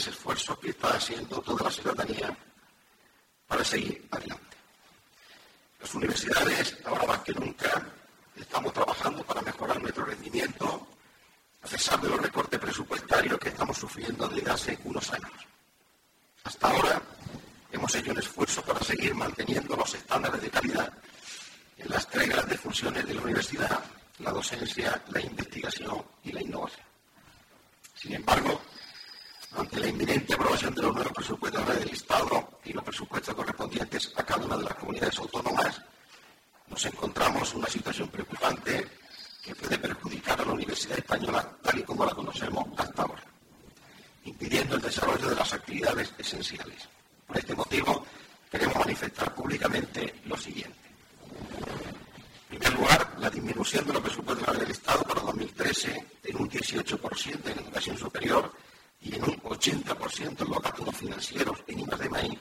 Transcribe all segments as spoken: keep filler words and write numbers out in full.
grandes esfuerzos que está haciendo toda la ciudadanía para seguir adelante. Las universidades, ahora más que nunca, estamos trabajando para mejorar nuestro rendimiento, a pesar de los recortes presupuestarios que estamos sufriendo desde hace unos años. Hasta ahora hemos hecho un esfuerzo para seguir manteniendo los estándares de calidad en las tres grandes funciones de la universidad: la docencia, la investigación y la innovación. Sin embargo, ante la inminente aprobación de los nuevos presupuestos del Estado y los presupuestos correspondientes a cada una de las comunidades autónomas, nos encontramos en una situación preocupante que puede perjudicar a la Universidad Española tal y como la conocemos hasta ahora, impidiendo el desarrollo de las actividades esenciales. Por este motivo, queremos manifestar públicamente lo siguiente. En primer lugar, la disminución de los presupuestos del Estado para dos mil trece en un dieciocho por ciento en educación superior y en un ochenta por ciento en los gastos financieros en I más D más I,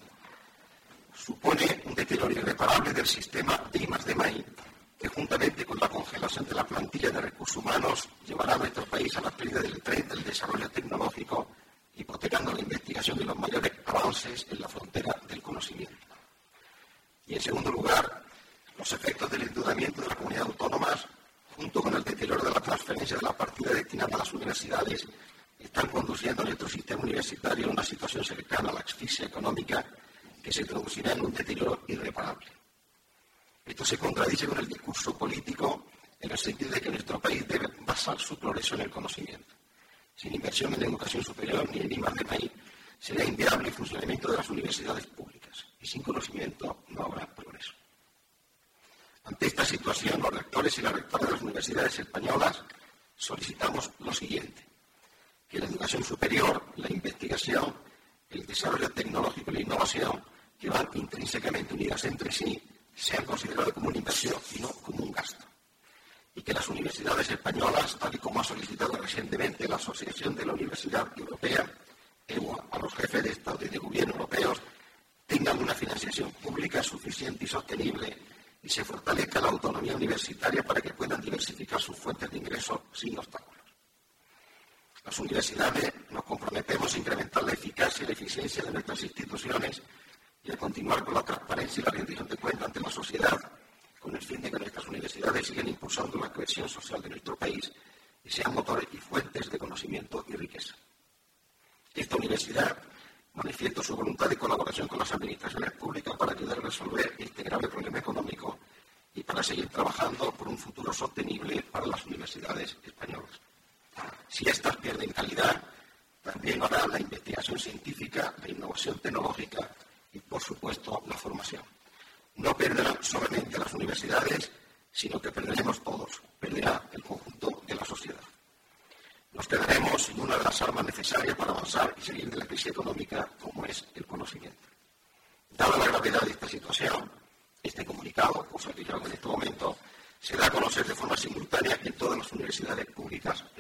supone un deterioro irreparable del sistema de I más D más I, que juntamente con la congelación de la plantilla de recursos humanos llevará a nuestro país a la pérdida del tren del desarrollo tecnológico, hipotecando la investigación y los mayores avances en la frontera del conocimiento. Y en segundo lugar, los efectos del endeudamiento de las comunidades autónomas, junto con el deterioro de la transferencia de la partida destinada a las universidades, están conduciendo a nuestro sistema universitario a una situación cercana a la asfixia económica que se traducirá en un deterioro irreparable. Esto se contradice con el discurso político en el sentido de que nuestro país debe basar su progreso en el conocimiento. Sin inversión en educación superior ni en I más D más I, será inviable el funcionamiento de las universidades públicas, y sin conocimiento no habrá progreso. Ante esta situación, los rectores y las rectoras de las universidades españolas solicitamos lo siguiente: que la educación superior, la investigación, el desarrollo tecnológico y la innovación, que van intrínsecamente unidas entre sí, sean consideradas como una inversión y no como un gasto. Y que las universidades españolas, tal y como ha solicitado recientemente la Asociación de la Universidad Europea, E U A, a los jefes de Estado y de Gobierno europeos, tengan una financiación pública suficiente y sostenible y se fortalezca la autonomía universitaria para que puedan diversificar sus fuentes de ingresos sin obstáculos. Las universidades nos comprometemos a incrementar la eficacia y la eficiencia de nuestras instituciones y a continuar con la transparencia y la rendición de cuentas ante la sociedad, con el fin de que nuestras universidades sigan impulsando la cohesión social de nuestro país y sean motores y fuentes de conocimiento y riqueza. Esta universidad manifiesta su voluntad de colaboración con las administraciones públicas para ayudar a resolver este grave problema económico y para seguir trabajando por un futuro sostenible para las universidades españolas. Si éstas pierden calidad, también lo hará la investigación científica, la innovación tecnológica y, por supuesto, la formación. No perderán solamente las universidades, sino que perderemos todos, perderá el conjunto de la sociedad. Nos quedaremos sin una de las armas necesarias para avanzar y salir de la crisis económica, como es el conocimiento. Dada la gravedad de esta situación, este comunicado, cosa que yo hago en este momento, se da a conocer de forma simultánea en todas las universidades públicas